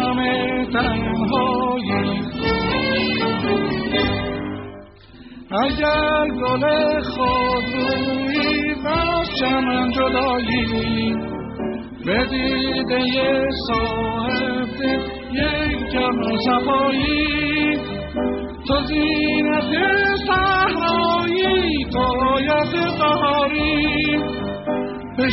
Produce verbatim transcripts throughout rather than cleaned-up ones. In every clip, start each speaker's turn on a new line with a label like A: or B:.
A: غم تنهایی. اگر گل خود روی و چمن جدایی، به دیده صاحب یک جمع صفایی، تو زینت صحرایی، تو آیت بهاری، به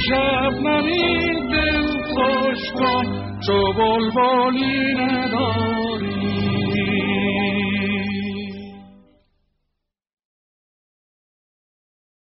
A: شبنمی دل خوش کن چو بلبلی نداری.